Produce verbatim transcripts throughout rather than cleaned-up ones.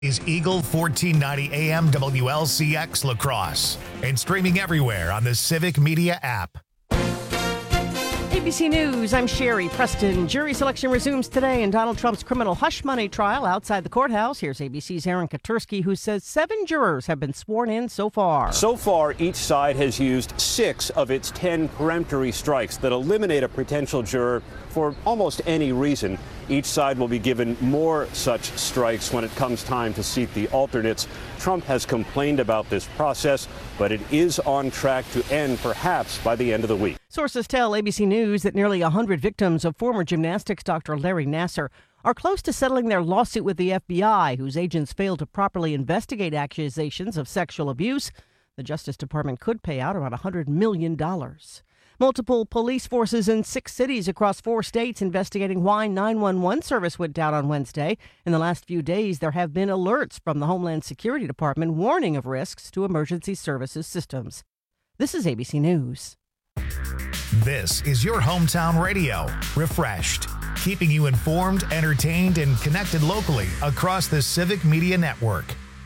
Is Eagle fourteen ninety A M W L C X La Crosse and streaming everywhere on the Civic Media app. A B C News, I'm Sherry Preston. Jury selection resumes today in Donald Trump's criminal hush money trial outside the courthouse. Here's A B C's Aaron Katursky, who says seven jurors have been sworn in so far. So far, each side has used six of its ten peremptory strikes that eliminate a potential juror for almost any reason. Each side will be given more such strikes when it comes time to seat the alternates. Trump has complained about this process, but it is on track to end perhaps by the end of the week. Sources tell A B C News that nearly one hundred victims of former gymnastics doctor Larry Nassar are close to settling their lawsuit with the F B I, whose agents failed to properly investigate accusations of sexual abuse. The Justice Department could pay out around one hundred million dollars. Multiple police forces in six cities across four states investigating why nine one one service went down on Wednesday. In the last few days, there have been alerts from the Homeland Security Department warning of risks to emergency services systems. This is A B C News. This is your hometown radio, refreshed, keeping you informed, entertained, and connected locally across the Civic Media Network.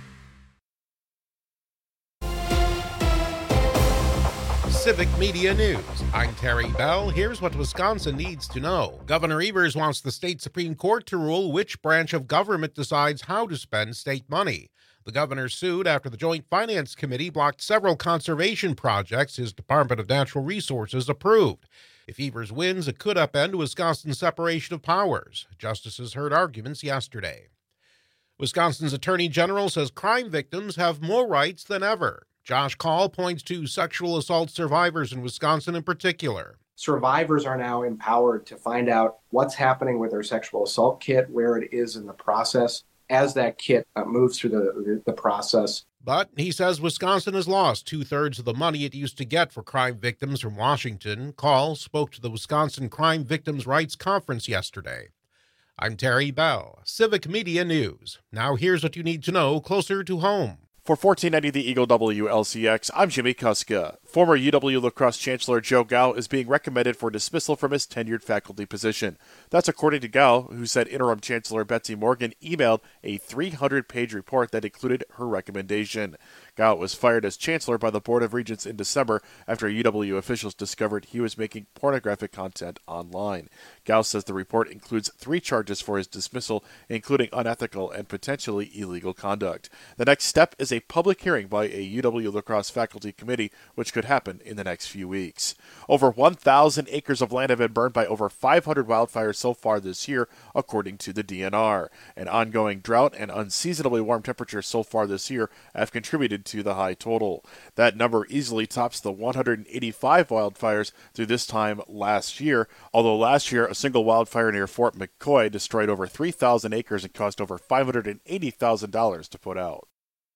Civic Media News. I'm Terry Bell. Here's what Wisconsin needs to know. Governor Evers wants the state Supreme Court to rule which branch of government decides how to spend state money. The governor sued after the Joint Finance Committee blocked several conservation projects his Department of Natural Resources approved. If Evers wins, it could upend Wisconsin's separation of powers. Justices heard arguments yesterday. Wisconsin's Attorney General says crime victims have more rights than ever. Josh Kaul points to sexual assault survivors in Wisconsin in particular. Survivors are now empowered to find out what's happening with their sexual assault kit, where it is in the process, as that kit uh, moves through the, the process. But he says Wisconsin has lost two-thirds of the money it used to get for crime victims from Washington. Kaul spoke to the Wisconsin Crime Victims' Rights Conference yesterday. I'm Terry Bell, Civic Media News. Now here's what you need to know closer to home. For fourteen ninety The Eagle W L C X, I'm Jimmy Kuska. Former U W La Crosse Chancellor Joe Gao is being recommended for dismissal from his tenured faculty position. That's according to Gao, who said interim Chancellor Betsy Morgan emailed a three hundred page report that included her recommendation. Gao was fired as chancellor by the Board of Regents in December after U W officials discovered he was making pornographic content online. Gao says the report includes three charges for his dismissal, including unethical and potentially illegal conduct. The next step is a public hearing by a U W La Crosse faculty committee, which could happen in the next few weeks. Over one thousand acres of land have been burned by over five hundred wildfires so far this year, according to the D N R. An ongoing drought and unseasonably warm temperatures so far this year have contributed to the high total. That number easily tops the one hundred eighty-five wildfires through this time last year, although last year a single wildfire near Fort McCoy destroyed over three thousand acres and cost over five hundred eighty thousand dollars to put out.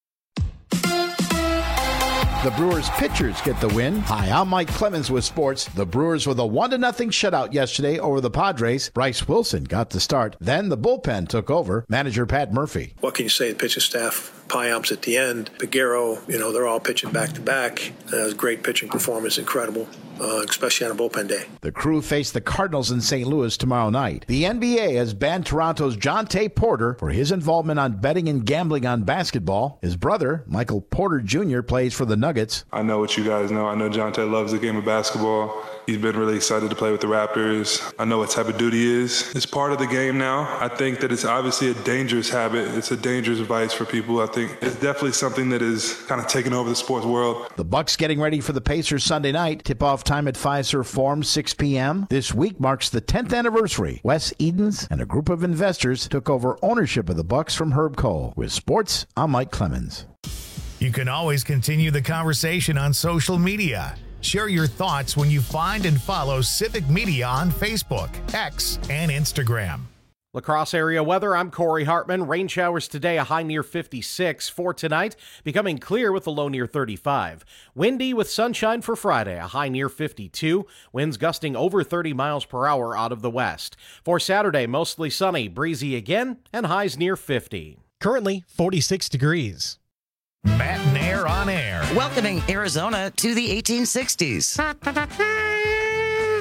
The Brewers pitchers get the win. Hi, I'm Mike Clemens with sports. The Brewers with a one to nothing shutout yesterday over the Padres. Bryce Wilson got the start. Then the bullpen took over. Manager Pat Murphy. What can you say? The pitching staff, Piamps at the end, Peguero, you know, they're all pitching back to back. That was great pitching performance, incredible, uh, especially on a bullpen day. The Crew face the Cardinals in Saint Louis tomorrow night. The N B A has banned Toronto's Jonte Porter for his involvement on betting and gambling on basketball. His brother, Michael Porter Junior, plays for the Nuggets. I know what you guys know. I know Jonte loves the game of basketball. He's been really excited to play with the Raptors. I know what type of duty he is. It's part of the game now. I think that it's obviously a dangerous habit. It's a dangerous vice for people. I think it's definitely something that is kind of taking over the sports world. The Bucks getting ready for the Pacers Sunday night. Tip-off time at Fiserv Forum, six p.m. This week marks the tenth anniversary. Wes Edens and a group of investors took over ownership of the Bucks from Herb Cole. With sports, I'm Mike Clemens. You can always continue the conversation on social media. Share your thoughts when you find and follow Civic Media on Facebook, X, and Instagram. La Crosse area weather, I'm Corey Hartman. Rain showers today, a high near fifty-six. For tonight, becoming clear with a low near thirty-five. Windy with sunshine for Friday, a high near fifty-two. Winds gusting over thirty miles per hour out of the west. For Saturday, mostly sunny, breezy again, and highs near fifty. Currently forty-six degrees. Matt Nair on air. Welcoming Arizona to the eighteen sixties.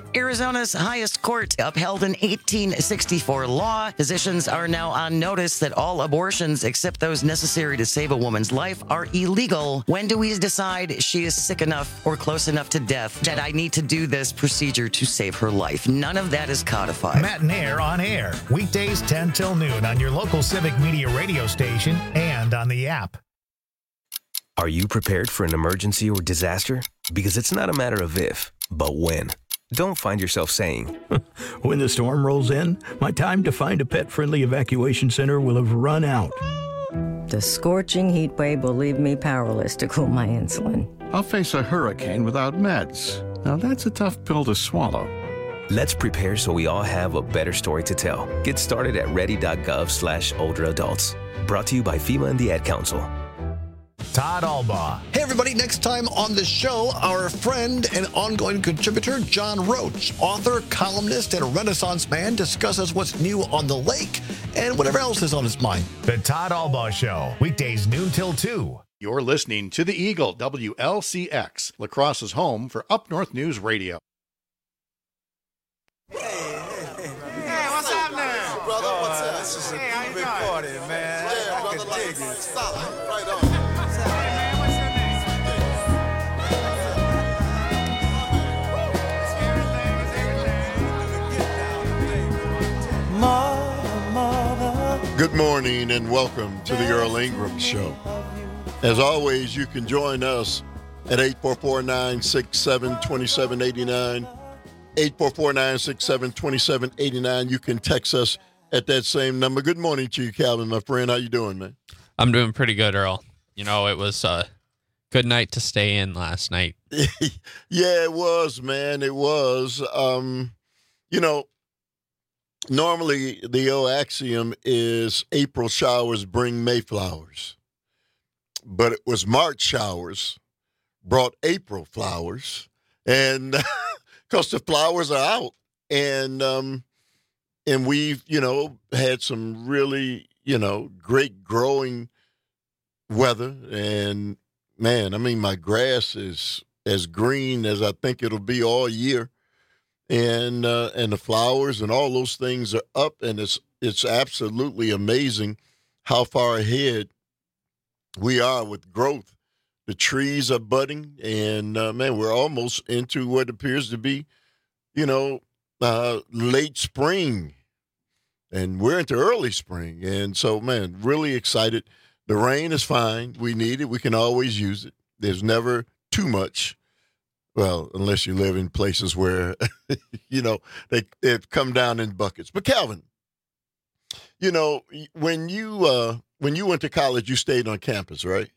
Arizona's highest court upheld an eighteen sixty-four law. Physicians are now on notice that all abortions except those necessary to save a woman's life are illegal. When do we decide she is sick enough or close enough to death that I need to do this procedure to save her life? None of that is codified. Matt and Air on air, weekdays ten till noon on your local Civic Media radio station and on the app. Are you prepared for an emergency or disaster? Because it's not a matter of if, but when. Don't find yourself saying, when the storm rolls in, my time to find a pet-friendly evacuation center will have run out. The scorching heat wave will leave me powerless to cool my insulin. I'll face a hurricane without meds. Now that's a tough pill to swallow. Let's prepare so we all have a better story to tell. Get started at ready.gov slash older adults. Brought to you by FEMA and the Ad Council. Todd Albaugh. Hey, everybody. Next time on the show, our friend and ongoing contributor, John Roach, author, columnist, and Renaissance man, discusses what's new on the lake and whatever else is on his mind. The Todd Albaugh Show, weekdays noon till two. You're listening to the Eagle, W L C X, La Crosse's home for Up North News Radio. Hey, what's up now? Brother, what's up? This is a hey, big party, man. Yeah, brother, like dig it. Solid. Right on. Good morning and welcome to the Earl Ingram Show. As always, you can join us at eight four four, nine six seven, two seven eight nine, eight four four, nine six seven, two seven eight nine. You can text us at that same number. Good morning to you, Calvin, my friend. How you doing, man? I'm doing pretty good, Earl. You know, it was a good night to stay in last night. Yeah, it was, man. It was. Um, you know, normally, the old axiom is April showers bring Mayflowers. But it was March showers brought April flowers. And because the flowers are out. And um, and we've, you know, had some really, you know, great growing weather. And, man, I mean, my grass is as green as I think it'll be all year. And uh, and the flowers and all those things are up, and it's it's absolutely amazing how far ahead we are with growth. The trees are budding, and uh, man, we're almost into what appears to be, you know, uh, late spring, and we're into early spring. And so, man, really excited. The rain is fine. We need it. We can always use it. There's never too much. Well, unless you live in places where, you know, they, they've come down in buckets. But, Calvin, you know, when you uh, when you went to college, you stayed on campus, right?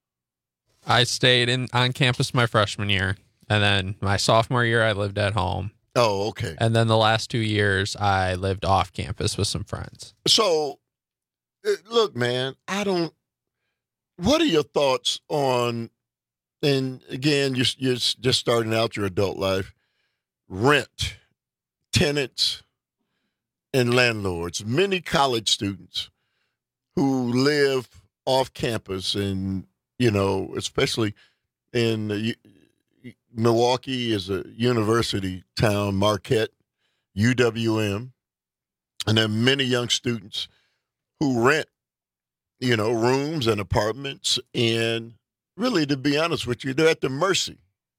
I stayed in on campus my freshman year. And then my sophomore year, I lived at home. Oh, okay. And then the last two years, I lived off campus with some friends. So, look, man, I don't – what are your thoughts on – and again, you're, you're just starting out your adult life. Rent, tenants, and landlords. Many college students who live off campus, and you know, especially in uh, Milwaukee is a university town, Marquette, U W M, and there are many young students who rent, you know, rooms and apartments, and really, to be honest with you, they're at the mercy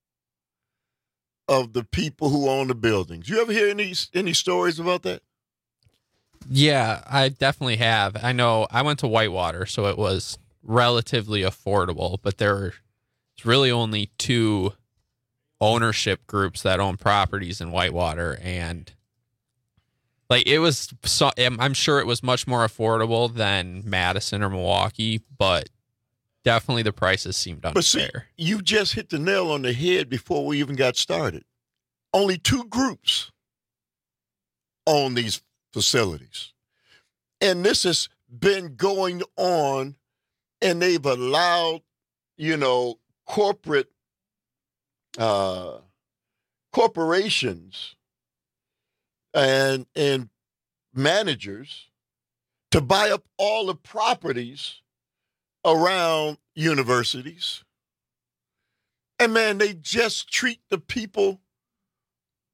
of the people who own the buildings. You ever hear any any stories about that? Yeah, I definitely have. I know I went to Whitewater, so it was relatively affordable, but there's really only two ownership groups that own properties in Whitewater, and like it was, so, I'm sure it was much more affordable than Madison or Milwaukee, but definitely the prices seemed unfair. But see, you just hit the nail on the head before we even got started. Only two groups own these facilities. And this has been going on, and they've allowed, you know, corporate uh, corporations and and managers to buy up all the properties around universities. And, man, they just treat the people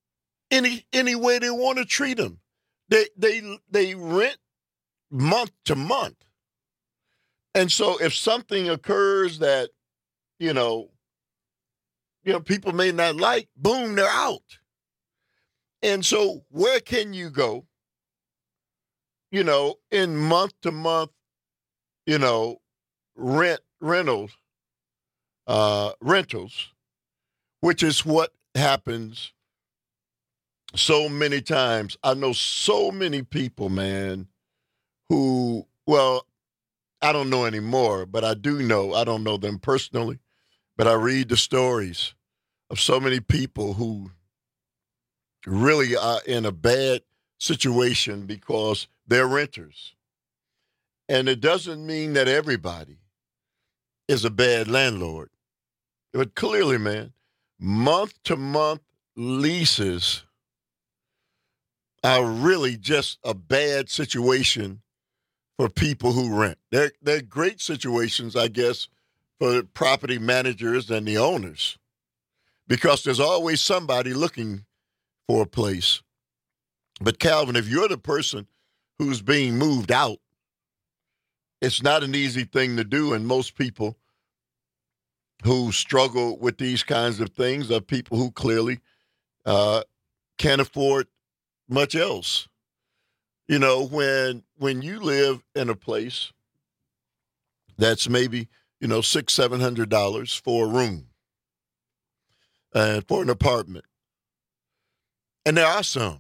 any any way they want to treat them. They they they rent month to month. And so if something occurs that, you know, you know, people may not like, boom, they're out. And so where can you go, you know, in month to month, you know, rent rentals, uh, rentals, which is what happens so many times. I know so many people, man, who, well, I don't know anymore, but I do know, I don't know them personally, but I read the stories of so many people who really are in a bad situation because they're renters. And it doesn't mean that everybody is a bad landlord. But clearly, man, month-to-month leases are really just a bad situation for people who rent. They're, they're great situations, I guess, for the property managers and the owners, because there's always somebody looking for a place. But Calvin, if you're the person who's being moved out, it's not an easy thing to do, and most people who struggle with these kinds of things are people who clearly uh, can't afford much else. You know, when when you live in a place that's maybe, you know, six, seven hundred dollars for a room and for an apartment, and there are some,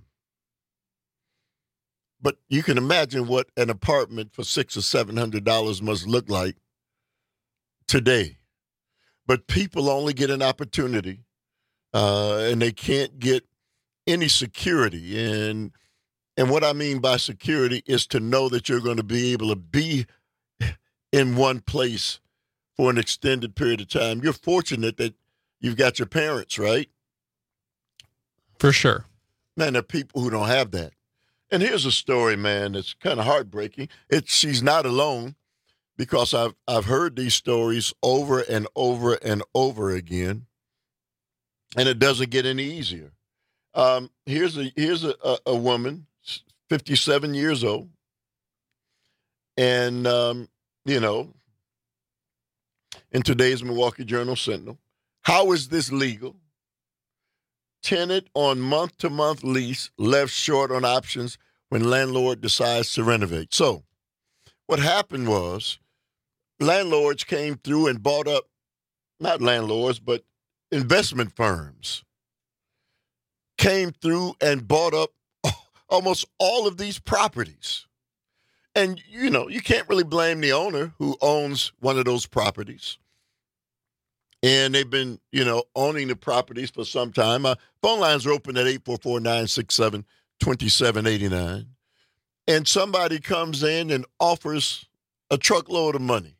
but you can imagine what an apartment for six or seven hundred dollars must look like today. But people only get an opportunity, uh, and they can't get any security. And and what I mean by security is to know that you're going to be able to be in one place for an extended period of time. You're fortunate that you've got your parents, right? For sure. Man, there are people who don't have that. And here's a story, man, that's kind of heartbreaking. It's she's not alone, because I've I've heard these stories over and over and over again, and it doesn't get any easier. Um, here's a here's a, a, a woman, fifty-seven years old, and um, you know, in today's Milwaukee Journal Sentinel, how is this legal? Tenant on month-to-month lease left short on options when landlord decides to renovate. So what happened was landlords came through and bought up, not landlords, but investment firms came through and bought up almost all of these properties. And, you know, you can't really blame the owner who owns one of those properties. And they've been, you know, owning the properties for some time. Uh, phone lines are open at eight four four, nine six seven, two seven eight nine. And somebody comes in and offers a truckload of money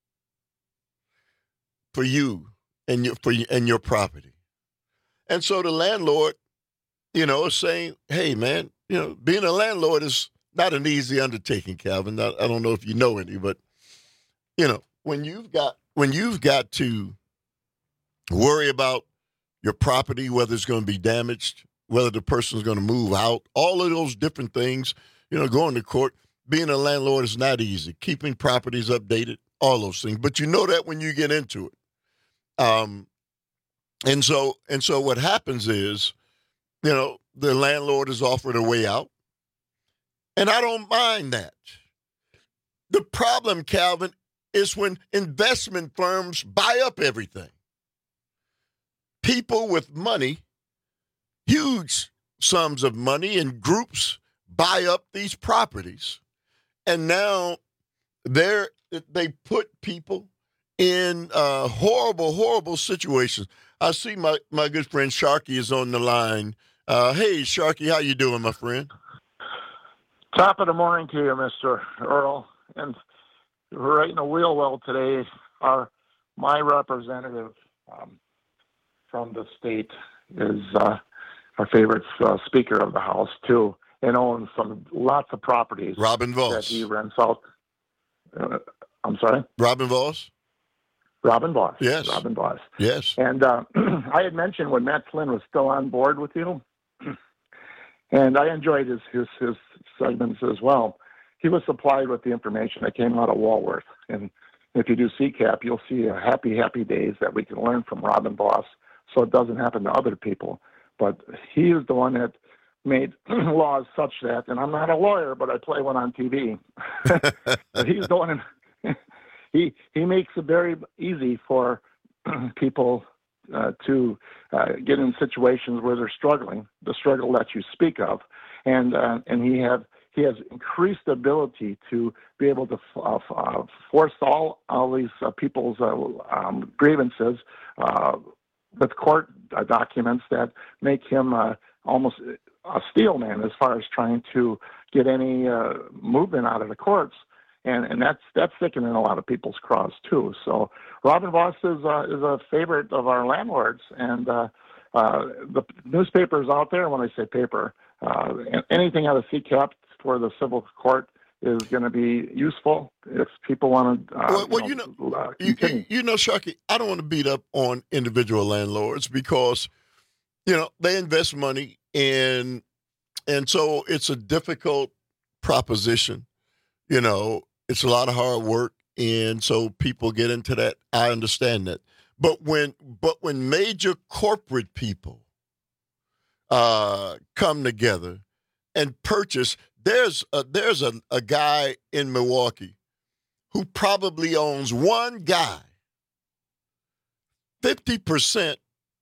for you and your, for you and your property. And so the landlord, you know, is saying, hey, man, you know, being a landlord is not an easy undertaking, Calvin. I, I don't know if you know any, but, you know, when you've got when you've got to worry about your property, whether it's going to be damaged, whether the person's going to move out, all of those different things, you know, going to court, being a landlord is not easy. Keeping properties updated, all those things. But you know that when you get into it. Um, and so and so what happens is, you know, the landlord is offered a way out. And I don't mind that. The problem, Calvin, is when investment firms buy up everything. People with money, huge sums of money, and groups buy up these properties. And now they're, they put people in uh, horrible, horrible situations. I see my, my good friend Sharky is on the line. Uh, hey, Sharky, how you doing, my friend? Top of the morning to you, Mister Earl. And right in the wheel well today are my representative um, from the state is uh, our favorite uh, Speaker of the House, too, and owns some lots of properties. Robin Voss. That he rents out. Uh, I'm sorry? Robin Voss? Robin Voss. Yes. Robin Voss. Yes. And uh, I had mentioned when Matt Flynn was still on board with you and I enjoyed his, his, his segments as well. He was supplied with the information that came out of Walworth. And if you do C CAP, you'll see a happy, happy days that we can learn from Robin Voss so it doesn't happen to other people. But he is the one that made laws such that, and I'm not a lawyer, but I play one on T V. He's the one, he, he makes it very easy for people uh, to uh, get in situations where they're struggling, the struggle that you speak of. And, uh, and he have, He has increased ability to be able to uh, uh, force all, all these uh, people's uh, um, grievances uh, with court uh, documents that make him uh, almost a steel man as far as trying to get any uh, movement out of the courts. And and that's that's thickening a lot of people's craws too. So Robin Voss is uh, is a favorite of our landlords, and uh, uh, the newspapers out there. When I say paper, uh, anything out of C CAP for the civil court is going to be useful if people want to. Uh, well, well, you know, you know, uh, you, you know, Sharky, I don't want to beat up on individual landlords because, you know, they invest money in, and so it's a difficult proposition. You know, it's a lot of hard work, and so people get into that. I understand that, but when but when major corporate people uh, come together and purchase. There's a, there's a, a guy in Milwaukee who probably owns one guy fifty percent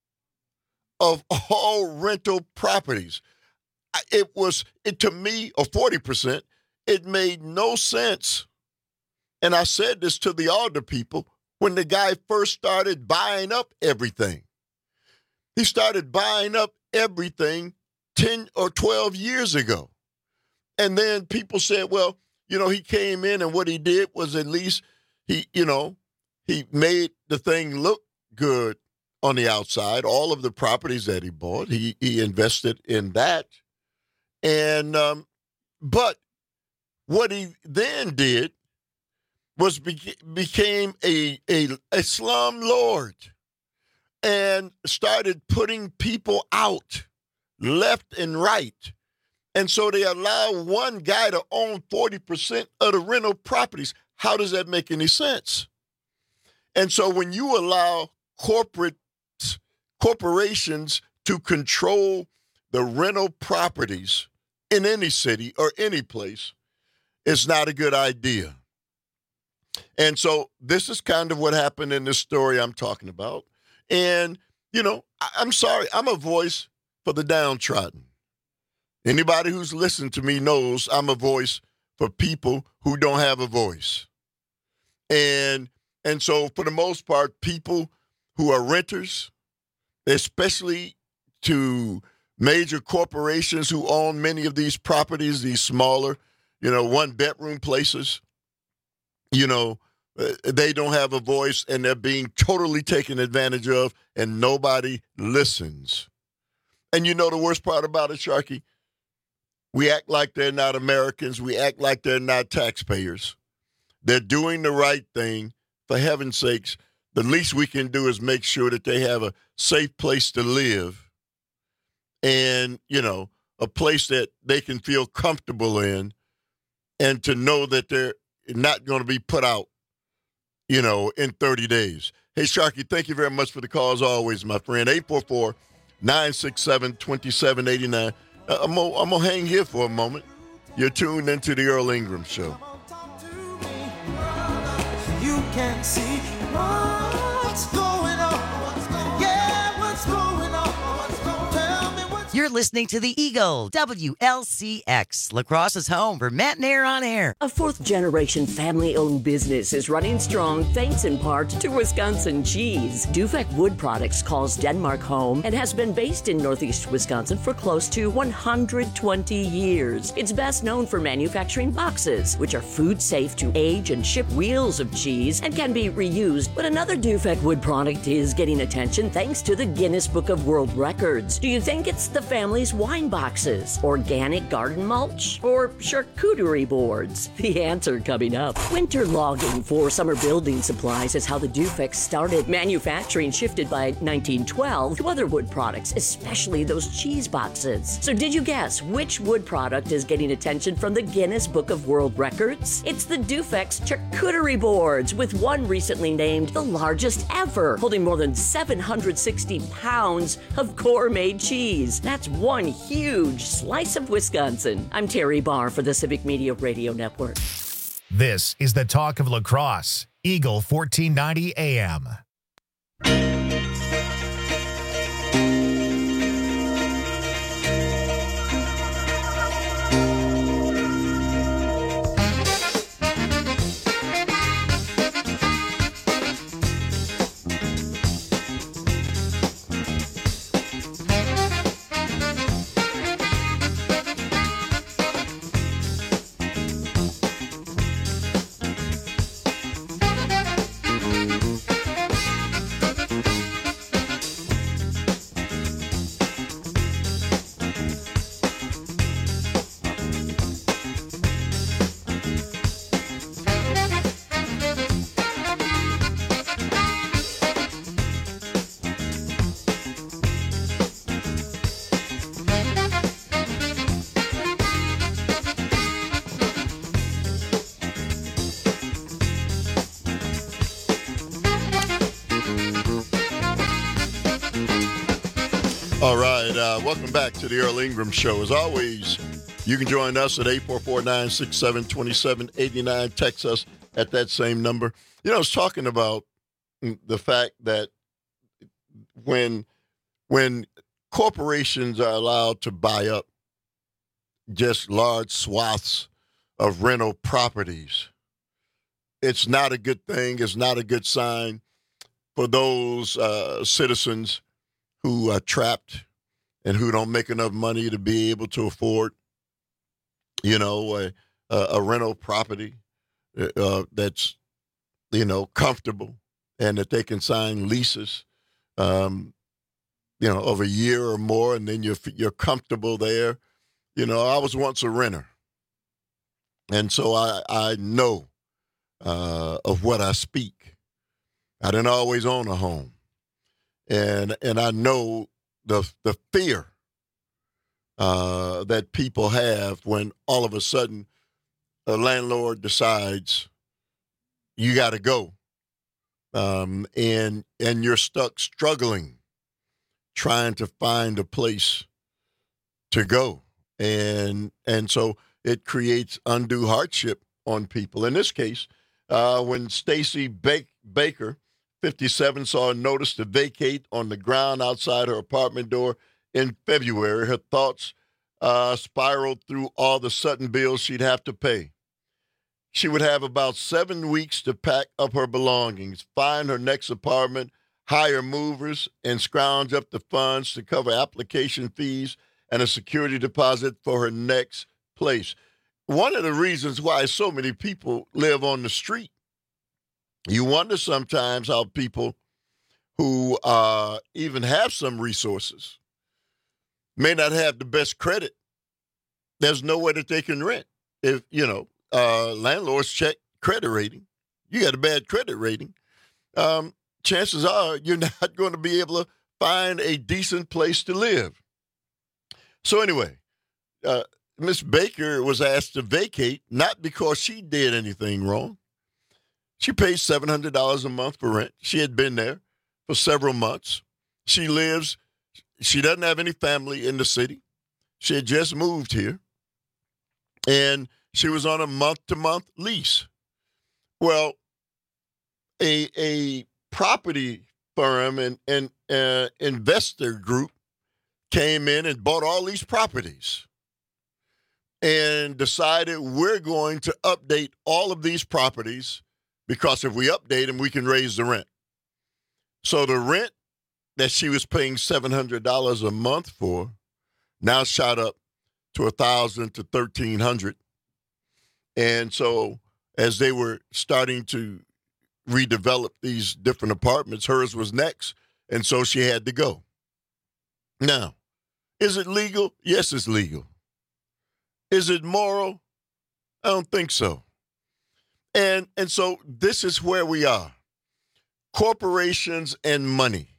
of all rental properties. It was, it, to me, or forty percent, it made no sense. And I said this to the alder people when the guy first started buying up everything. He started buying up everything ten or twelve years ago. And then people said, well, you know, he came in and what he did was at least he, you know, he made the thing look good on the outside. All of the properties that he bought, he he invested in that. And, um, but what he then did was be, became a, a, a slum lord and started putting people out left and right. And so they allow one guy to own forty percent of the rental properties. How does that make any sense? And so when you allow corporate corporations to control the rental properties in any city or any place, it's not a good idea. And so this is kind of what happened in this story I'm talking about. And, you know, I- I'm sorry, I'm a voice for the downtrodden. Anybody who's listened to me knows I'm a voice for people who don't have a voice. And and so for the most part, people who are renters, especially to major corporations who own many of these properties, these smaller, you know, one-bedroom places, you know, they don't have a voice and they're being totally taken advantage of and nobody listens. And you know the worst part about it, Sharky? We act like they're not Americans. We act like they're not taxpayers. They're doing the right thing. For heaven's sakes, the least we can do is make sure that they have a safe place to live and, you know, a place that they can feel comfortable in and to know that they're not going to be put out, you know, in thirty days. Hey, Sharky, thank you very much for the call as always, my friend. eight four four, nine six seven, two seven eight nine. I'm going I'm to hang here for a moment. You're tuned into the Earl Ingram Show. You can see what's going on. Yeah, what's going on. Tell me what's You're listening to the Eagle, W L C X, La Crosse's home for Matt and Air on Air. A fourth-generation family-owned business is running strong thanks in part to Wisconsin cheese. Dufek Wood Products calls Denmark home and has been based in Northeast Wisconsin for close to one hundred twenty years. It's best known for manufacturing boxes, which are food-safe to age and ship wheels of cheese and can be reused. But another Dufek Wood product is getting attention thanks to the Guinness Book of World Records. Do you think it's the family family's wine boxes, organic garden mulch, or charcuterie boards? The answer coming up. Winter logging for summer building supplies is how the Dufex started. Manufacturing shifted by nineteen twelve to other wood products, especially those cheese boxes. So did you guess which wood product is getting attention from the Guinness Book of World Records? It's the Dufex charcuterie boards, with one recently named the largest ever, holding more than seven hundred sixty pounds of gourmet cheese. That's one huge slice of Wisconsin. I'm Terry Barr for the Civic Media Radio Network. This is the talk of La Crosse, Eagle fourteen ninety A M. All right, uh, welcome back to the Earl Ingram Show. As always, you can join us at eight four four, nine six seven, two seven eight nine. Text us at that same number. You know, I was talking about the fact that when when corporations are allowed to buy up just large swaths of rental properties, it's not a good thing. It's not a good sign for those uh, citizens who are trapped and who don't make enough money to be able to afford, you know, a, a rental property uh, that's, you know, comfortable and that they can sign leases, um, you know, of a year or more, and then you're you're comfortable there. You know, I was once a renter, and so I I know uh, of what I speak. I didn't always own a home. And and I know the the fear uh, that people have when all of a sudden a landlord decides you got to go, um, and and you're stuck struggling, trying to find a place to go, and and so it creates undue hardship on people. In this case, uh, when Stacy ba- Baker. fifty-seven saw a notice to vacate on the ground outside her apartment door in February. Her thoughts uh, spiraled through all the sudden bills she'd have to pay. She would have about seven weeks to pack up her belongings, find her next apartment, hire movers, and scrounge up the funds to cover application fees and a security deposit for her next place. One of the reasons why so many people live on the street, you wonder sometimes how people who uh, even have some resources may not have the best credit. There's nowhere that they can rent. If, you know, uh, landlords check credit rating. You got a bad credit rating. Um, chances are you're not going to be able to find a decent place to live. So anyway, uh, Miss Baker was asked to vacate, not because she did anything wrong. She pays seven hundred dollars a month for rent. She had been there for several months. She lives, she doesn't have any family in the city. She had just moved here. And she was on a month-to-month lease. Well, a, a property firm and, and uh, investor group came in and bought all these properties and decided we're going to update all of these properties because if we update them, we can raise the rent. So the rent that she was paying seven hundred dollars a month for now shot up to one thousand dollars to thirteen hundred dollars. And so as they were starting to redevelop these different apartments, hers was next, and so she had to go. Now, Is it legal? Yes, it's legal. Is it moral? I don't think so. And and so this is where we are. Corporations and money.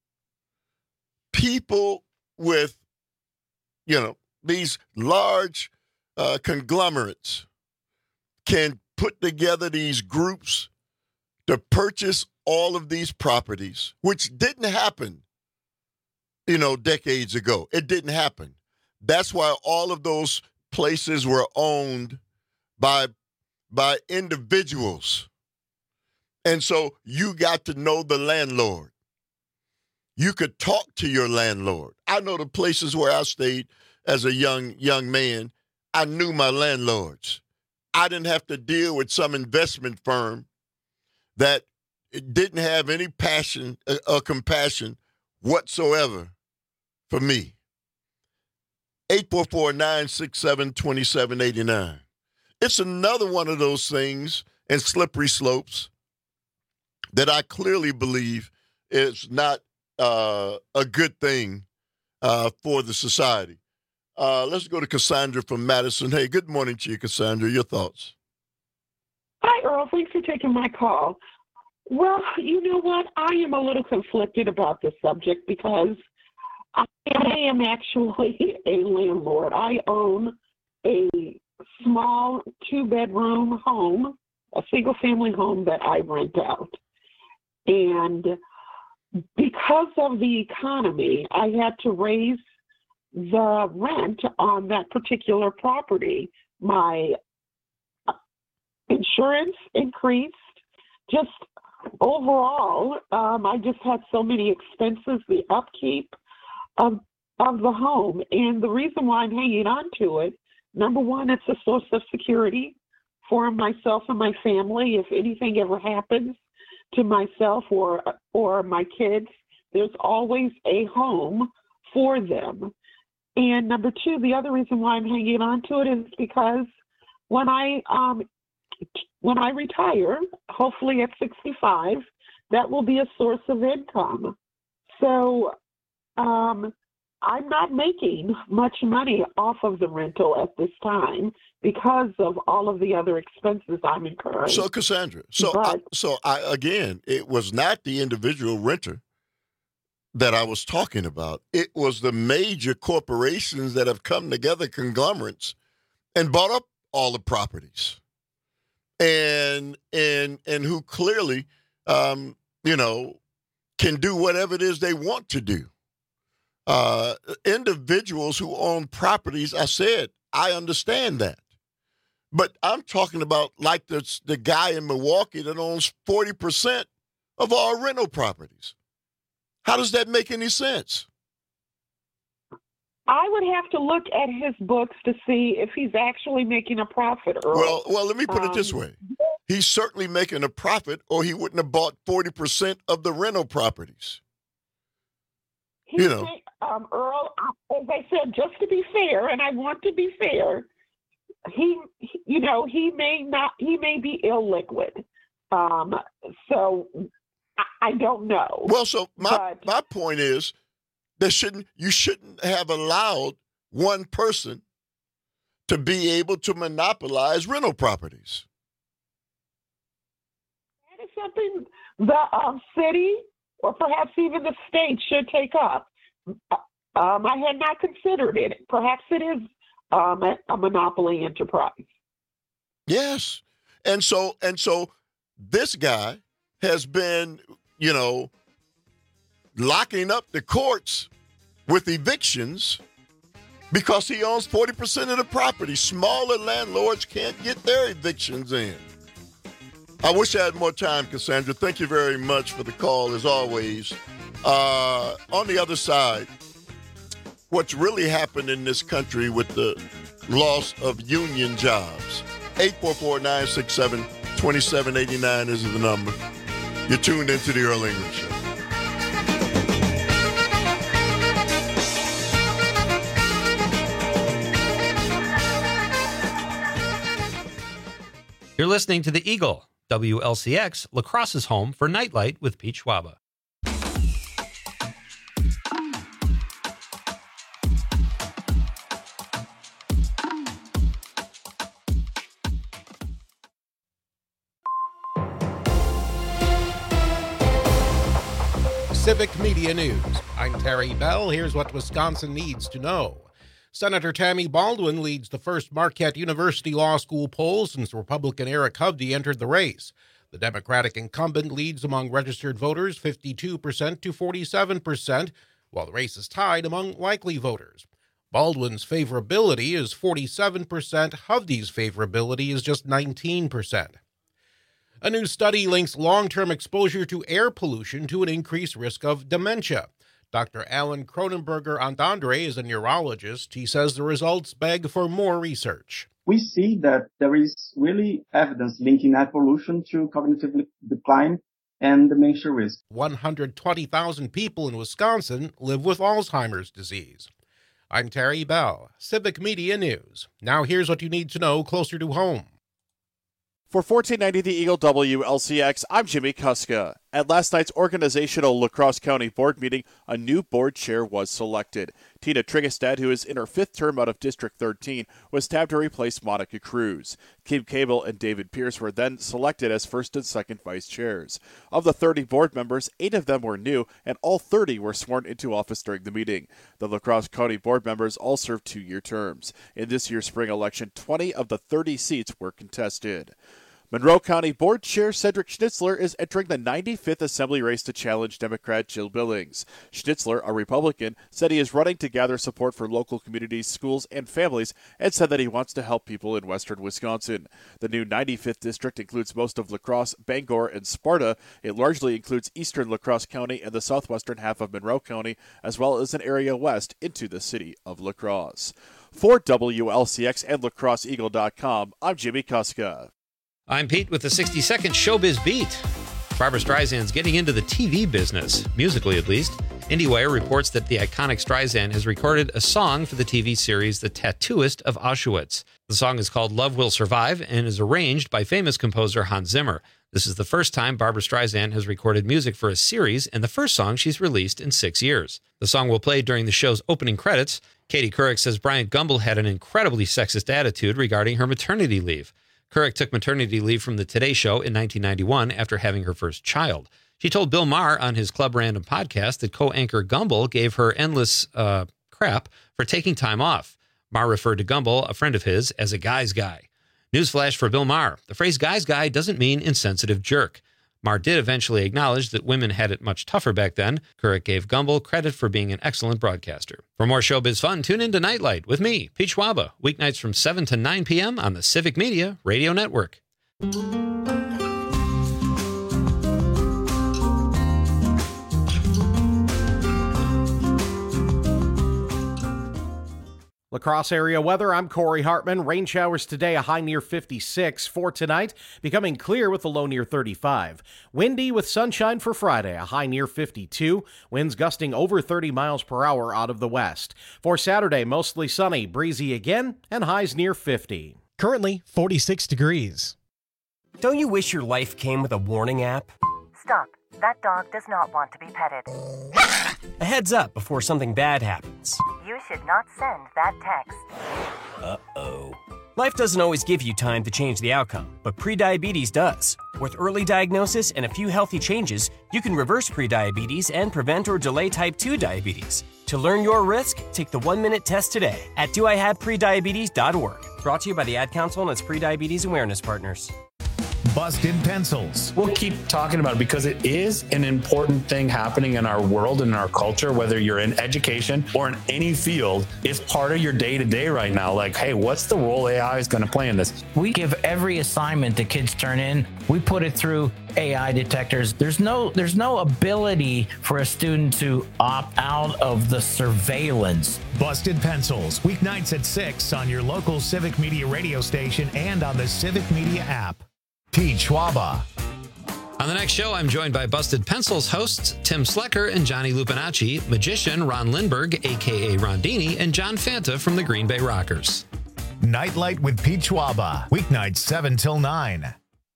People with, you know, these large uh, conglomerates can put together these groups to purchase all of these properties, which didn't happen, you know, decades ago. It didn't happen. That's why all of those places were owned by by individuals. And so you got to know the landlord. You could talk to your landlord. I know the places where I stayed as a young young man, I knew my landlords. I didn't have to deal with some investment firm that didn't have any passion or compassion whatsoever for me. eight four four, nine six seven, two seven eight nine. It's another one of those things and slippery slopes that I clearly believe is not uh, a good thing uh, for the society. Uh, let's go to Cassandra from Madison. Hey, good morning to you, Cassandra. Your thoughts? Hi, Earl. Thanks for taking my call. Well, you know what? I am a little conflicted about this subject because I am actually a landlord. I own a small two-bedroom home, a single-family home that I rent out. And because of the economy, I had to raise the rent on that particular property. My insurance increased. Just overall, um, I just had so many expenses, the upkeep of of the home. And the reason why I'm hanging on to it, number one, it's a source of security for myself and my family. If anything ever happens to myself or or my kids, there's always a home for them. And number two, the other reason why I'm hanging on to it is because when I um, when I retire, hopefully at sixty-five, that will be a source of income. So um, I'm not making much money off of the rental at this time because of all of the other expenses I'm incurring. So, Cassandra, so But- I, so I, again, it was not the individual renter that I was talking about. It was the major corporations that have come together, conglomerates, and bought up all the properties, and and and who clearly, um, you know, can do whatever it is they want to do. Uh, individuals who own properties, I said, I understand that. But I'm talking about like the, the guy in Milwaukee that owns forty percent of all rental properties. How does that make any sense? I would have to look at his books to see if he's actually making a profit. Earl. Well, well, let me put it this Um, way. He's certainly making a profit, or he wouldn't have bought forty percent of the rental properties. He You know. may- um, Earl, as I said, just to be fair, and I want to be fair, he, he- you know, he may not, he may be illiquid. Um, so I, I don't know. Well, so my my point is, there shouldn't you shouldn't have allowed one person to be able to monopolize rental properties. That is something the um, city or perhaps even the state should take up. Um, I had not considered it. Perhaps it is um, a, a monopoly enterprise. Yes, and so and so this guy has been, you know, locking up the courts with evictions because he owns forty percent of the property. Smaller landlords can't get their evictions in. I wish I had more time, Cassandra. Thank you very much for the call, as always. Uh, on the other side, what's really happened in this country with the loss of union jobs. eight four four, nine six seven, two seven eight nine is the number. You're tuned into the Earl English Show. You're listening to The Eagle, W L C X, La Crosse's home for Nightlight with Pete Schwaba. Civic Media News. I'm Terry Bell. Here's what Wisconsin needs to know. Senator Tammy Baldwin leads the first Marquette University Law School poll since Republican Eric Hovde entered the race. The Democratic incumbent leads among registered voters fifty-two percent to forty-seven percent, while the race is tied among likely voters. Baldwin's favorability is forty-seven percent. Hovde's favorability is just nineteen percent. A new study links long-term exposure to air pollution to an increased risk of dementia. Doctor Alan Cronenberger-Antandre is a neurologist. He says the results beg for more research. We see that there is really evidence linking air pollution to cognitive decline and dementia risk. one hundred twenty thousand people in Wisconsin live with Alzheimer's disease. I'm Terry Bell, Civic Media News. Now here's what you need to know closer to home. For fourteen ninety The Eagle W L C X, I'm Jimmy Kuska. At last night's organizational La Crosse County board meeting, a new board chair was selected. Tina Trigestad, who is in her fifth term out of District thirteen, was tapped to replace Monica Cruz. Kim Cable and David Pierce were then selected as first and second vice chairs. Of the thirty board members, eight of them were new, and all thirty were sworn into office during the meeting. The La Crosse County board members all served two-year terms. In this year's spring election, twenty of the thirty seats were contested. Monroe County Board Chair Cedric Schnitzler is entering the ninety-fifth Assembly race to challenge Democrat Jill Billings. Schnitzler, a Republican, said he is running to gather support for local communities, schools, and families, and said that he wants to help people in western Wisconsin. The new ninety-fifth district includes most of La Crosse, Bangor, and Sparta. It largely includes eastern La Crosse County and the southwestern half of Monroe County, as well as an area west into the city of La Crosse. For W L C X and La Crosse Eagle dot com, I'm Jimmy Kuska. I'm Pete with the sixty-second Showbiz Beat. Barbra Streisand's getting into the T V business, musically at least. IndieWire reports that the iconic Streisand has recorded a song for the T V series The Tattooist of Auschwitz. The song is called Love Will Survive and is arranged by famous composer Hans Zimmer. This is the first time Barbra Streisand has recorded music for a series and the first song she's released in six years. The song will play during the show's opening credits. Katie Couric says Bryant Gumbel had an incredibly sexist attitude regarding her maternity leave. Couric took maternity leave from the Today Show in nineteen ninety-one after having her first child. She told Bill Maher on his Club Random podcast that co-anchor Gumbel gave her endless uh, crap for taking time off. Maher referred to Gumbel, a friend of his, as a guy's guy. Newsflash for Bill Maher. The phrase guy's guy doesn't mean insensitive jerk. Maher did eventually acknowledge that women had it much tougher back then. Couric gave Gumbel credit for being an excellent broadcaster. For more showbiz fun, tune in to Nightlight with me, Pete Schwaba, weeknights from seven to nine p.m. on the Civic Media Radio Network. La Crosse area weather, I'm Corey Hartman. Rain showers today, a high near fifty-six. For tonight, becoming clear with a low near thirty-five. Windy with sunshine for Friday, a high near fifty-two. Winds gusting over thirty miles per hour out of the west. For Saturday, mostly sunny, breezy again, and highs near fifty. Currently, forty-six degrees. Don't you wish your life came with a warning app? Stop. That dog does not want to be petted. A heads up before something bad happens. You should not send that text. Uh-oh. Life doesn't always give you time to change the outcome, but prediabetes does. With early diagnosis and a few healthy changes, you can reverse prediabetes and prevent or delay type two diabetes. To learn your risk, take the one-minute test today at do I have prediabetes dot org. Brought to you by the Ad Council and its prediabetes awareness partners. Busted Pencils. We'll keep talking about it because it is an important thing happening in our world and in our culture, whether you're in education or in any field. It's part of your day-to-day right now. Like, hey, what's the role A I is going to play in this? We give every assignment the kids turn in, we put it through A I detectors. There's no there's no ability for a student to opt out of the surveillance. Busted Pencils, weeknights at six on your local Civic Media radio station and on the Civic Media app. Pete Schwaba. On the next show, I'm joined by Busted Pencils hosts Tim Slecker and Johnny Lupinacci, magician Ron Lindbergh, a k a. Rondini, and John Fanta from the Green Bay Rockers. Nightlight with Pete Schwaba, weeknights seven till nine.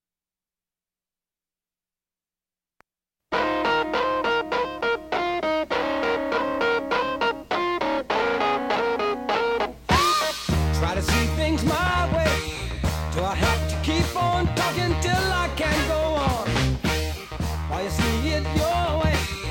Try to see things my way. Do I have to keep on talking till I can go on? While you see it your way,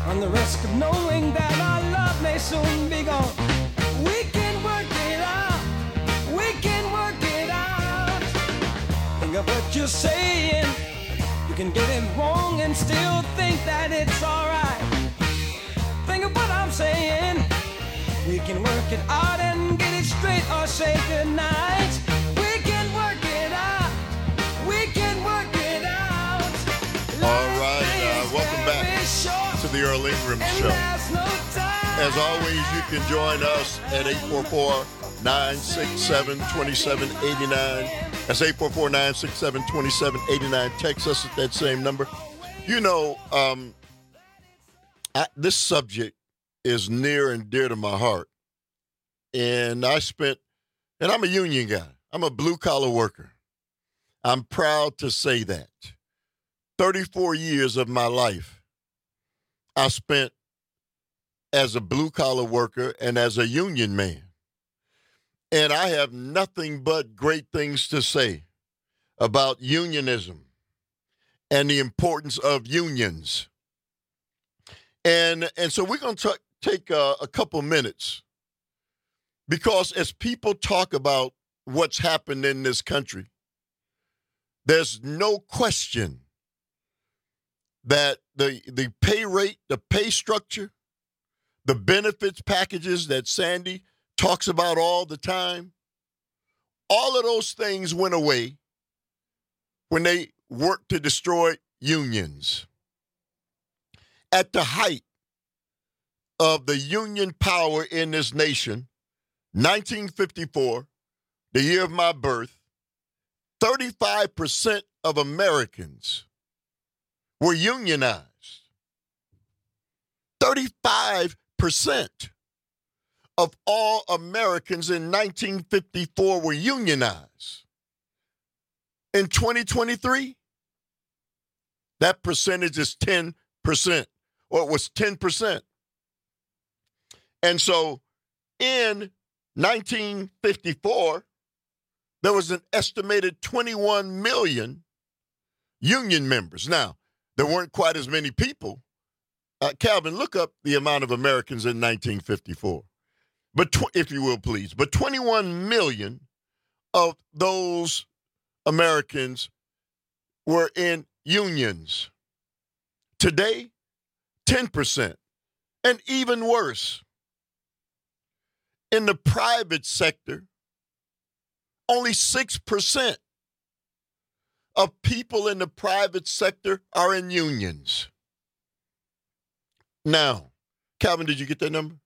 on the risk of knowing that our love may soon be gone. We can work it out, we can work it out. Think of what you're saying, you can get it wrong and still think that it's alright. Think of what I'm saying, we can work it out and get it straight or say goodnight. We can work it out, we can work it out. All right, uh, welcome back to the Earl Ingram Show. As always, you can join us at eight four four, nine six seven, two seven eight nine. That's eight four four, nine six seven, two seven eight nine. Text us at that same number. You know, um, I, this subject is near and dear to my heart. And I spent, and I'm a union guy. I'm a blue-collar worker. I'm proud to say that. thirty-four years of my life I spent as a blue-collar worker and as a union man. And I have nothing but great things to say about unionism and the importance of unions. And, and so we're going to take a, a couple minutes, because as people talk about what's happened in this country, there's no question that the the pay rate, the pay structure, the benefits packages that Sandy talks about all the time, all of those things went away when they worked to destroy unions. At the height of the union power in this nation, nineteen fifty-four, the year of my birth, thirty-five percent of Americans were unionized. thirty-five percent of all Americans in nineteen fifty-four were unionized. In twenty twenty-three, that percentage is ten percent, or it was ten percent. And so in nineteen fifty-four, there was an estimated twenty-one million union members. Now, there weren't quite as many people. Uh, Calvin, look up the amount of Americans in nineteen fifty-four, but tw- if you will, please. But twenty-one million of those Americans were in unions. Today, ten percent, and even worse. In the private sector, only six percent of people in the private sector are in unions. Now, Calvin, did you get that number?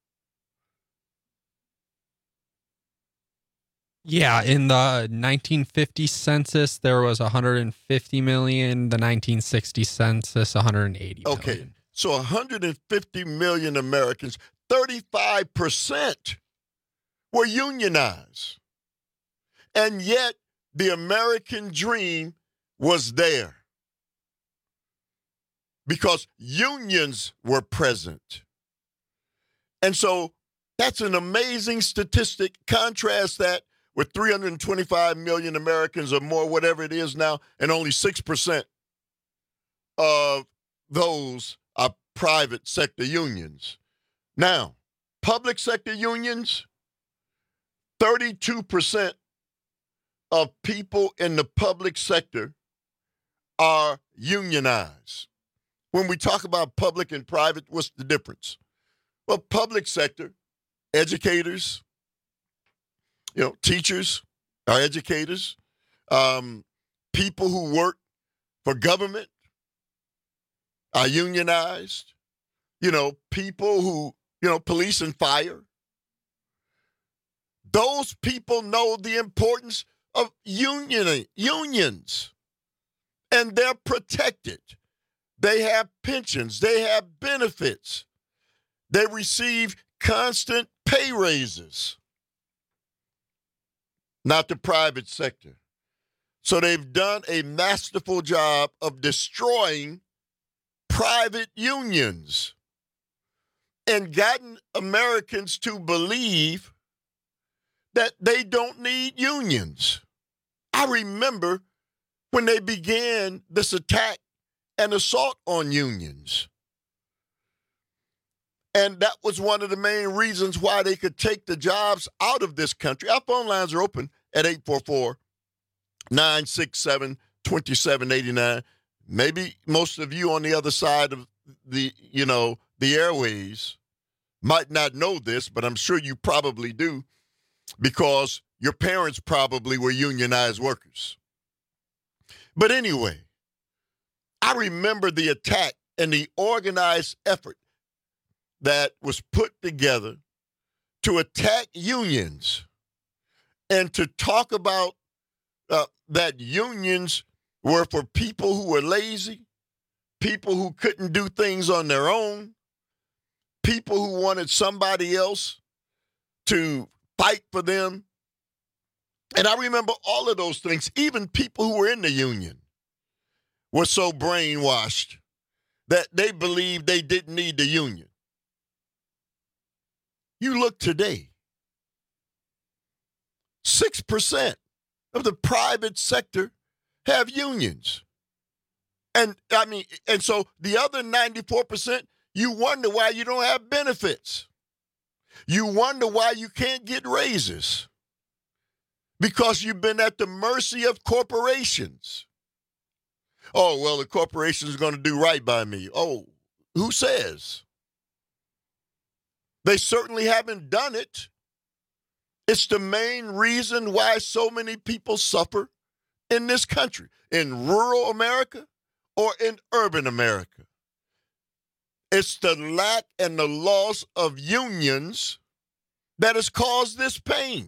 Yeah, in the nineteen fifty census, there was one hundred fifty million. The nineteen sixty census, one hundred eighty million. Okay, so one hundred fifty million Americans, thirty-five percent were unionized. And yet, the American dream was there because unions were present. And so that's an amazing statistic. Contrast that with three hundred twenty-five million Americans or more, whatever it is now, and only six percent of those are private sector unions. Now, public sector unions, thirty-two percent of people in the public sector are unionized. When we talk about public and private, what's the difference? Well, public sector, educators, you know, teachers are educators, um, people who work for government are unionized, you know, people who, you know, police and fire. Those people know the importance of union, unions, and they're protected. They have pensions. They have benefits. They receive constant pay raises. Not the private sector. So they've done a masterful job of destroying private unions and gotten Americans to believe that they don't need unions. I remember when they began this attack and assault on unions. And that was one of the main reasons why they could take the jobs out of this country. Our phone lines are open at eight four four, nine six seven, two seven eight nine. Maybe most of you on the other side of the, you know, the airways might not know this, but I'm sure you probably do because your parents probably were unionized workers. But anyway, I remember the attack and the organized effort that was put together to attack unions and to talk about uh, that unions were for people who were lazy, people who couldn't do things on their own, people who wanted somebody else to fight for them. And I remember all of those things. Even people who were in the union were so brainwashed that they believed they didn't need the union. You look today, six percent of the private sector have unions. And I mean, and so the other ninety-four percent, you wonder why you don't have benefits. You wonder why you can't get raises. Because you've been at the mercy of corporations. Oh, well, the corporation is going to do right by me. Oh, who says? They certainly haven't done it. It's the main reason why so many people suffer in this country, in rural America or in urban America. It's the lack and the loss of unions that has caused this pain.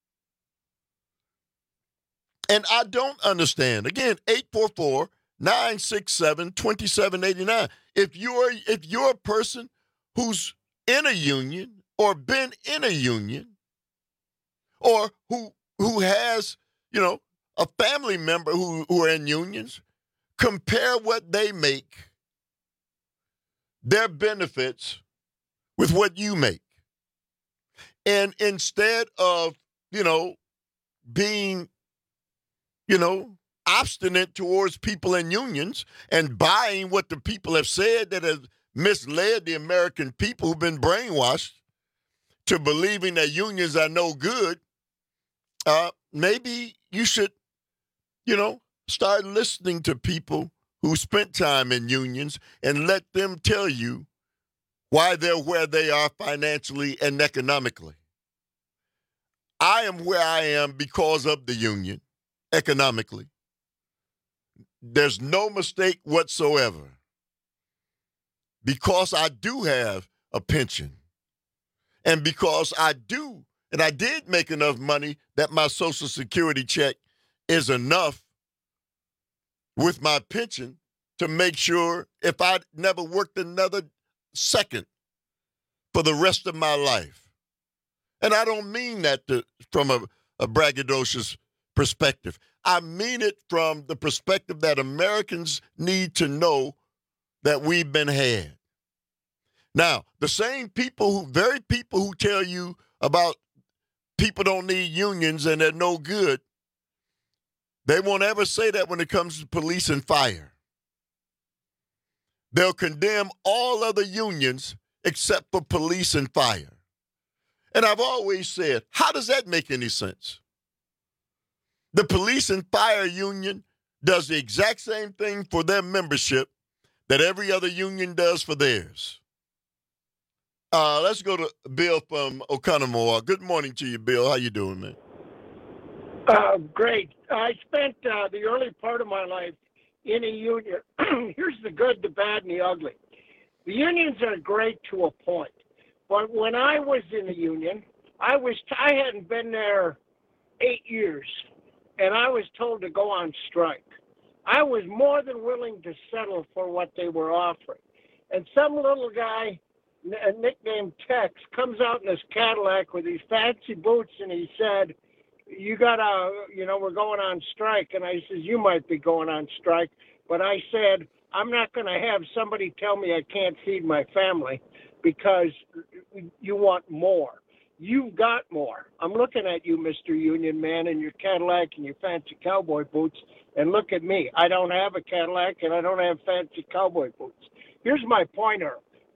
And I don't understand. Again, eight four four, nine six seven, two seven eight nine. If you're if you're a person who's in a union or been in a union or who who has, you know, a family member who, who are in unions, compare what they make, their benefits, with what you make. And instead of, you know, being, you know, obstinate towards people in unions and buying what the people have said that has misled the American people who've been brainwashed to believing that unions are no good, uh, maybe you should, you know, start listening to people who spent time in unions and let them tell you why they're where they are financially and economically. I am where I am because of the union, economically. There's no mistake whatsoever. Because I do have a pension, and because I do, and I did make enough money that my Social Security check is enough with my pension to make sure if I never worked another second for the rest of my life. And I don't mean that to, from a, a braggadocious perspective. I mean it from the perspective that Americans need to know that we've been had. Now, the same people who, very people who tell you about people don't need unions and they're no good, they won't ever say that when it comes to police and fire. They'll condemn all other unions except for police and fire. And I've always said, how does that make any sense? The police and fire union does the exact same thing for their membership that every other union does for theirs. Uh, let's go to Bill from Oconomowoc. Good morning to you, Bill. How you doing, man? Uh, great. I spent uh, the early part of my life in a union. Here's the good, the bad, and the ugly. The unions are great to a point. But when I was in the union, I was I hadn't been there eight years, and I was told to go on strike. I was more than willing to settle for what they were offering. And some little guy, nicknamed Tex, comes out in his Cadillac with these fancy boots, and he said, you gotta, you know, we're going on strike. And I says, you might be going on strike. But I said, I'm not going to have somebody tell me I can't feed my family because you want more. You've got more. I'm looking at you, Mister Union Man, in your Cadillac and your fancy cowboy boots, and look at me. I don't have a Cadillac, and I don't have fancy cowboy boots. Here's my pointer.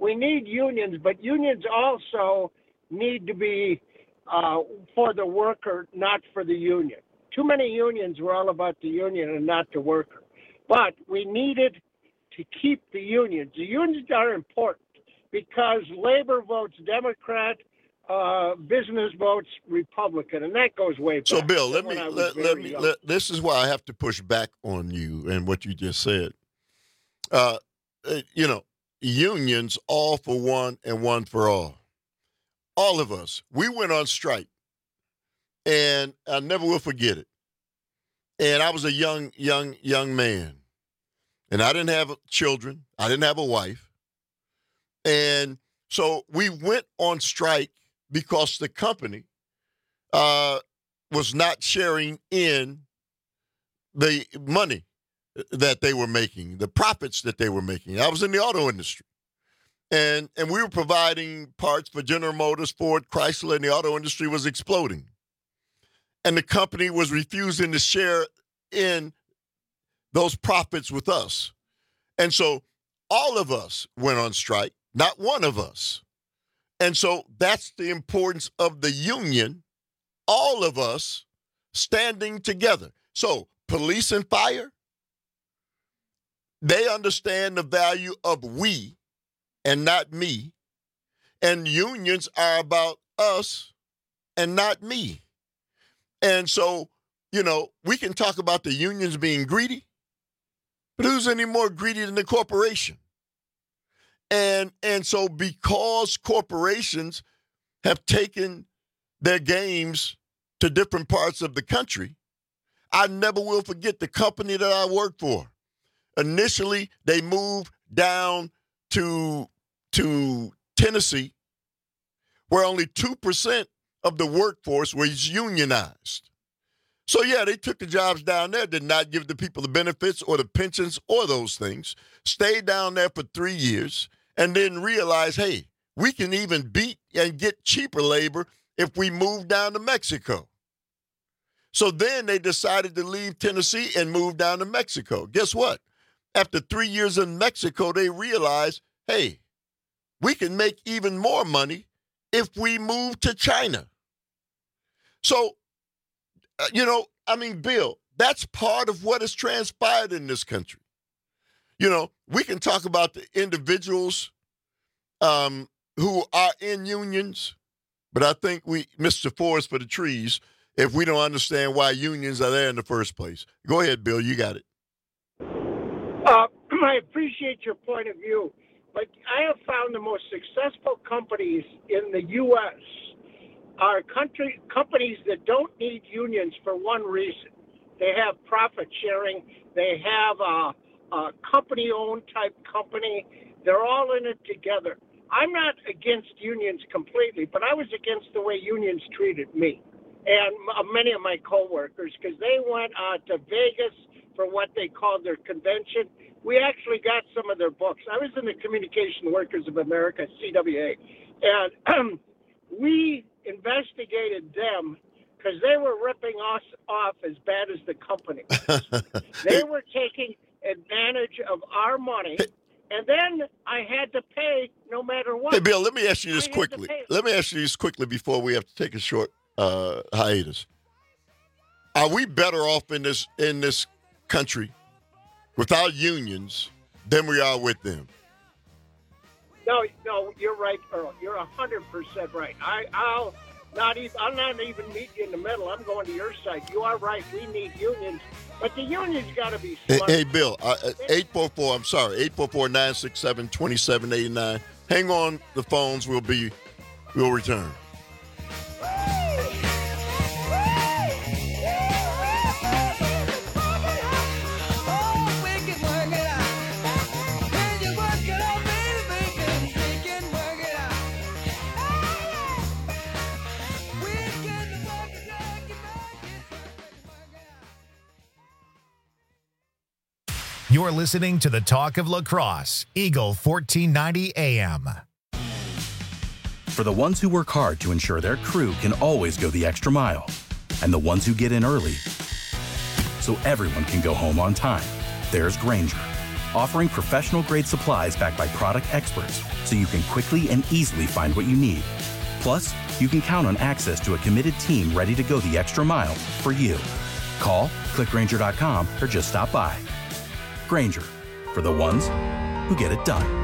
we need unions, but unions also need to be uh, for the worker, not for the union. Too many unions were all about the union and not the worker. But we needed to keep the unions. The unions are important because labor votes Democrat, uh, business votes Republican, and that goes way back. So, Bill, let me when let, let me. Let, this is why I have to push back on you and what you just said. Uh, you know, unions all for one and one for all. All of us, we went on strike, and I never will forget it. And I was a young, young, young man, and I didn't have children. I didn't have a wife, and so we went on strike because the company uh, was not sharing in the money that they were making, the profits that they were making. I was in the auto industry. And and we were providing parts for General Motors, Ford, Chrysler, and the auto industry was exploding. And the company was refusing to share in those profits with us. And so all of us went on strike, not one of us. And so that's the importance of the union, all of us standing together. So police and fire, they understand the value of we and not me. And unions are about us and not me. And so, you know, we can talk about the unions being greedy, but who's any more greedy than the corporation? And and so because corporations have taken their games to different parts of the country, I never will forget the company that I worked for. Initially, they moved down to, to Tennessee, where only two percent of the workforce was unionized. So, yeah, they took the jobs down there, did not give the people the benefits or the pensions or those things, stayed down there for three years, and then realized, hey, we can even beat and get cheaper labor if we move down to Mexico. So then they decided to leave Tennessee and move down to Mexico. Guess what? After three years in Mexico, they realized, hey, we can make even more money if we move to China. So, uh, you know, I mean, Bill, that's part of what has transpired in this country. You know, we can talk about the individuals um, who are in unions, but I think we missed the forest for the trees if we don't understand why unions are there in the first place. Go ahead, Bill, you got it. Uh, I appreciate your point of view, but I have found the most successful companies in the U S are country companies that don't need unions for one reason. They have profit sharing. They have a, a company-owned type company. They're all in it together. I'm not against unions completely, but I was against the way unions treated me and m- many of my coworkers because they went uh, to Vegas for what they called their convention. We actually got some of their books. I was in the Communication Workers of America, C W A, and um, we investigated them because they were ripping us off as bad as the company. They were taking advantage of our money, and then I had to pay no matter what. Hey, Bill, let me ask you this I quickly. Let me ask you this quickly before we have to take a short uh, hiatus. Are we better off in this in this country without unions than we are with them? No, no, you're right, Earl. You're a hundred percent right. I, I'll not even. I'll not even meet you in the middle. I'm going to your side. You are right. We need unions, but the unions got to be Hey, smart. hey, Bill, uh, eight four four. I'm sorry, eight four four nine six seven two seven eight nine. Hang on, the phones will be. We'll return. You're listening to the Talk of Lacrosse, Eagle fourteen ninety A M. For the ones who work hard to ensure their crew can always go the extra mile, and the ones who get in early so everyone can go home on time, there's Grainger, offering professional-grade supplies backed by product experts so you can quickly and easily find what you need. Plus, you can count on access to a committed team ready to go the extra mile for you. Call, click Grainger dot com, or just stop by. Grainger, for the ones who get it done.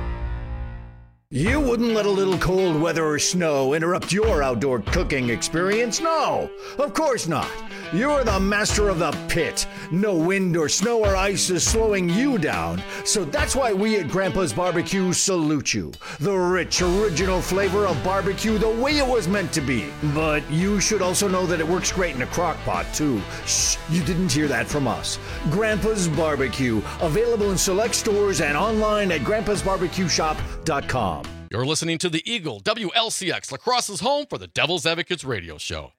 You wouldn't let a little cold weather or snow interrupt your outdoor cooking experience? No, of course not. You're the master of the pit. No wind or snow or ice is slowing you down. So that's why we at Grandpa's Barbecue salute you. The rich, original flavor of barbecue the way it was meant to be. But you should also know that it works great in a crock pot, too. Shh, you didn't hear that from us. Grandpa's Barbecue, available in select stores and online at grandpas barbecue shop dot com. You're listening to the Eagle W L C X, La Crosse's home for the Devil's Advocates radio show.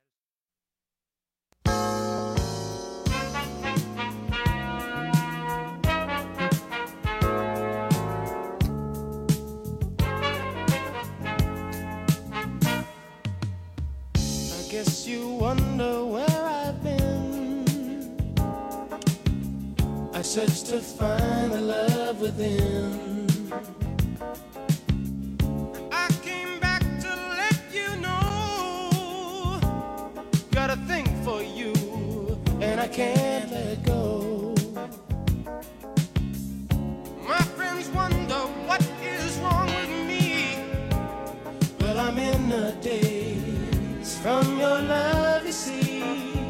I guess you wonder where I've been. I searched to find the love within. A thing for you, and I can't let go. My friends wonder what is wrong with me. Well, I'm in a daze from your love, you see.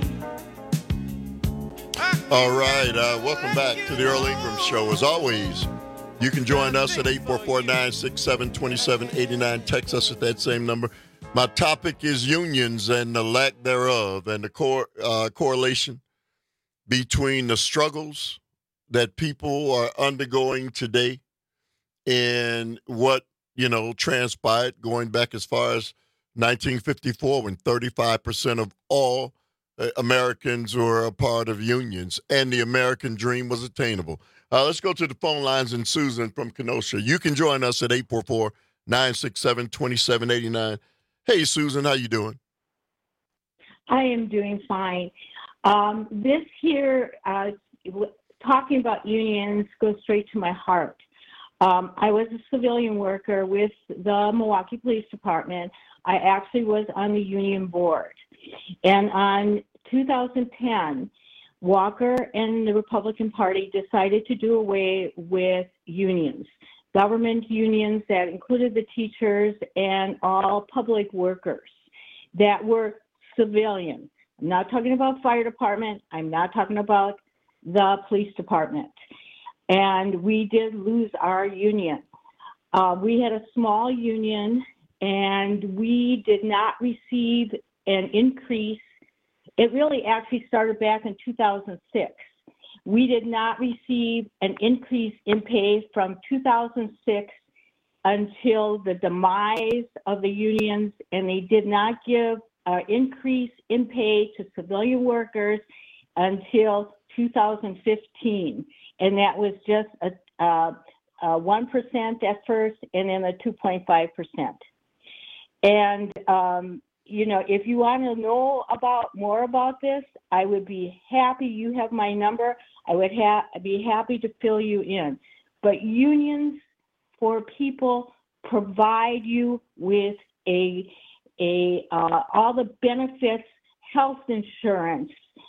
All right, uh, welcome back to the Earl Ingram Show. As always, you can join us at eight four four, nine six seven, two seven eight nine. Text us at that same number. My topic is unions and the lack thereof, and the cor- uh, correlation between the struggles that people are undergoing today and what, you know, transpired going back as far as nineteen fifty-four, when thirty-five percent of all uh, Americans were a part of unions and the American dream was attainable. Uh, let's go to the phone lines, and Susan from Kenosha. You can join us at eight four four, nine six seven, two seven eight nine. Hey, Susan, how you doing? I am doing fine. Um, this here, uh, talking about unions, goes straight to my heart. Um, I was a civilian worker with the Milwaukee Police Department. I actually was on the union board. And on two thousand ten, Walker and the Republican Party decided to do away with unions. Government unions that included the teachers and all public workers that were civilian. I'm not talking about fire department. I'm not talking about the police department. And we did lose our union. Uh, we had a small union, and we did not receive an increase. It really actually started back in two thousand six. We did not receive an increase in pay from two thousand six until the demise of the unions, and they did not give an increase in pay to civilian workers until two thousand fifteen. And that was just a, a, a one percent at first, and then a two point five percent. And, um, you know, if you want to know about more about this, I would be happy. You have my number. I would ha- be happy to fill you in. But unions for people provide you with a a uh, all the benefits, health insurance,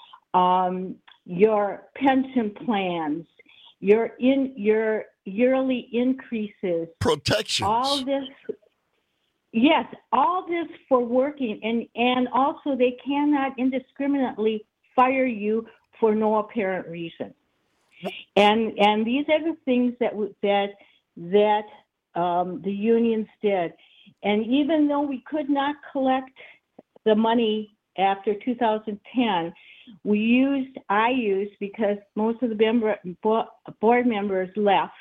um, your pension plans, your in your yearly increases, protections, all this. Yes, all this for working, and, and also they cannot indiscriminately fire you for no apparent reason. And and these are the things that that that um, the unions did. And even though we could not collect the money after two thousand ten, we used I used because most of the member, board members left,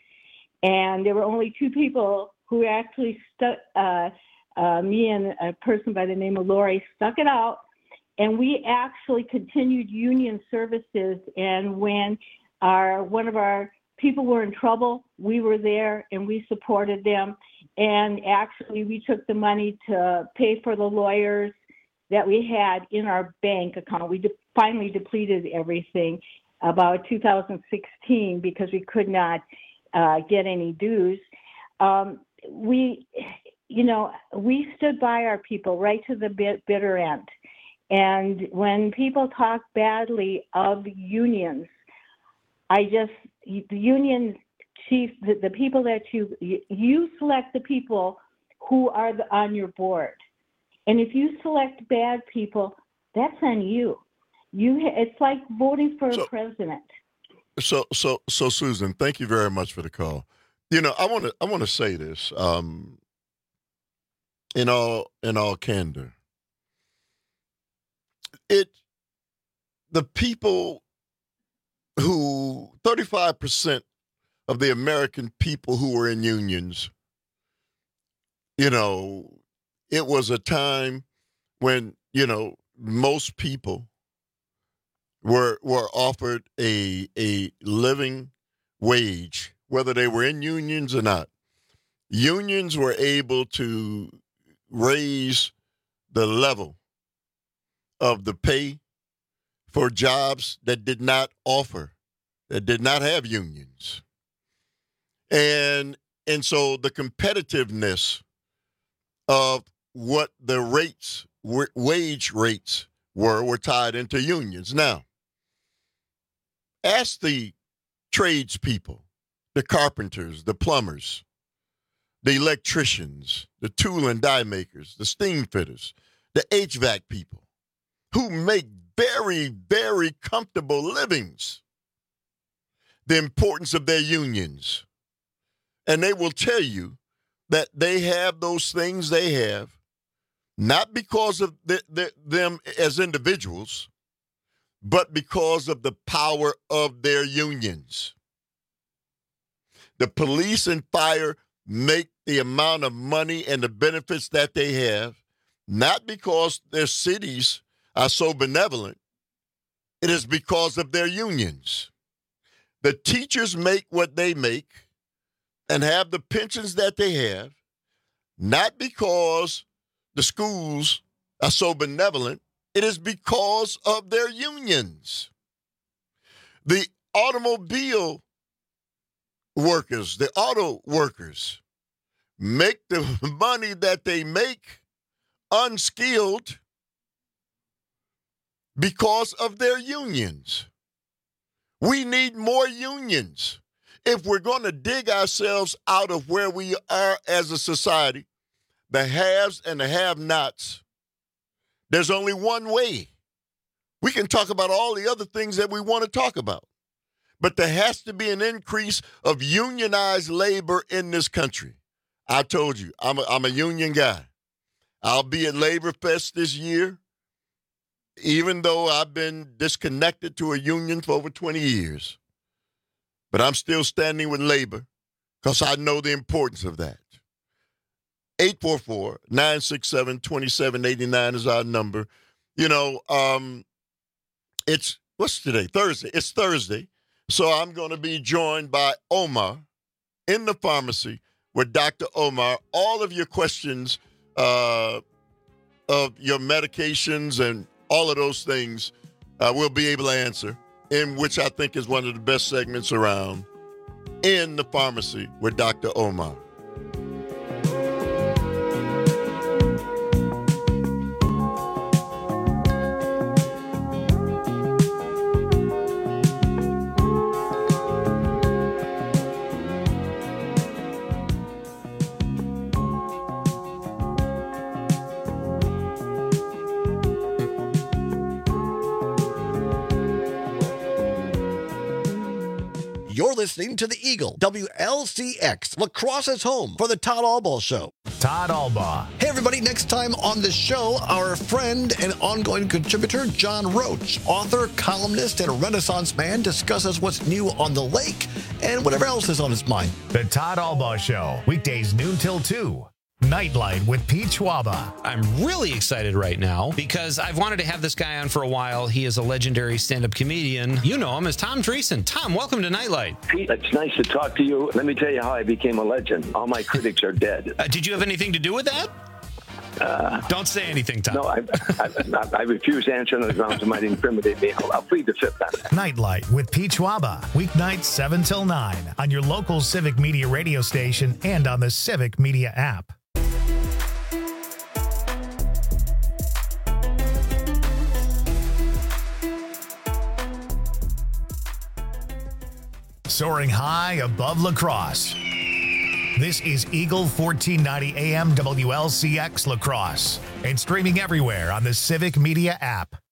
and there were only two people who actually stuck, uh, uh, me and a person by the name of Lori stuck it out, and we actually continued union services. And when our one of our people were in trouble, we were there and we supported them. And actually, we took the money to pay for the lawyers that we had in our bank account. We de- finally depleted everything, about two thousand sixteen because we could not uh, get any dues. Um, we, you know, we stood by our people right to the bit, bitter end. And when people talk badly of unions, I just, the union chief, the, the people that you, you select the people who are the, on your board. And if you select bad people, that's on you. You, it's like voting for so, a president. So, so, so, Susan, thank you very much for the call. You know, I want to, I want to say this, um, in all, in all candor. It, the people who, thirty-five percent of the American people who were in unions, you know, it was a time when, you know, most people were were offered a a living wage, whether they were in unions or not. Unions were able to raise the level of the pay for jobs that did not offer, that did not have unions. And and so the competitiveness of what the rates, wage rates were, were tied into unions. Now, ask the tradespeople, the carpenters, the plumbers, the electricians, the tool and die makers, the steam fitters, the H V A C people, who make very, very comfortable livings, the importance of their unions. And they will tell you that they have those things they have, not because of the, the, them as individuals, but because of the power of their unions. The police and fire make the amount of money and the benefits that they have, not because their cities are so benevolent. It is because of their unions. The teachers make what they make and have the pensions that they have, not because the schools are so benevolent. It is because of their unions. The automobile workers, the auto workers, make the money that they make unskilled because of their unions. We need more unions. If we're going to dig ourselves out of where we are as a society, the haves and the have-nots, there's only one way. We can talk about all the other things that we want to talk about, but there has to be an increase of unionized labor in this country. I told you, I'm a, I'm a union guy. I'll be at Labor Fest this year, even though I've been disconnected to a union for over twenty years. But I'm still standing with labor because I know the importance of that. eight four four, nine six seven, two seven eight nine is our number. You know, um, it's, what's today? Thursday. It's Thursday. So I'm going to be joined by Omar in the pharmacy with Doctor Omar. All of your questions uh, of your medications and all of those things uh, we'll be able to answer, in which I think is one of the best segments around, In the Pharmacy with Doctor Omar. You're listening to the Eagle, W L C X, La Crosse's home for the Todd Albaugh Show. Todd Albaugh. Hey, everybody. Next time on the show, our friend and ongoing contributor, John Roach, author, columnist, and Renaissance man, discusses what's new on the lake and whatever else is on his mind. The Todd Albaugh Show, weekdays noon till two. Nightlight with Pete Schwaba. I'm really excited right now because I've wanted to have this guy on for a while. He is a legendary stand-up comedian. You know him as Tom Dreesen. Tom, welcome to Nightlight. Pete, it's nice to talk to you. Let me tell you how I became a legend. All my critics are dead. Uh, did you have anything to do with that? Uh, Don't say anything, Tom. No, I, I, I refuse to answer on the grounds it might incriminate me. I'll, I'll plead the fifth on that. Nightlight with Pete Schwaba, weeknights seven till nine on your local Civic Media radio station and on the Civic Media app. Soaring high above La Crosse. This is Eagle fourteen ninety A M W L C X La Crosse and streaming everywhere on the Civic Media app.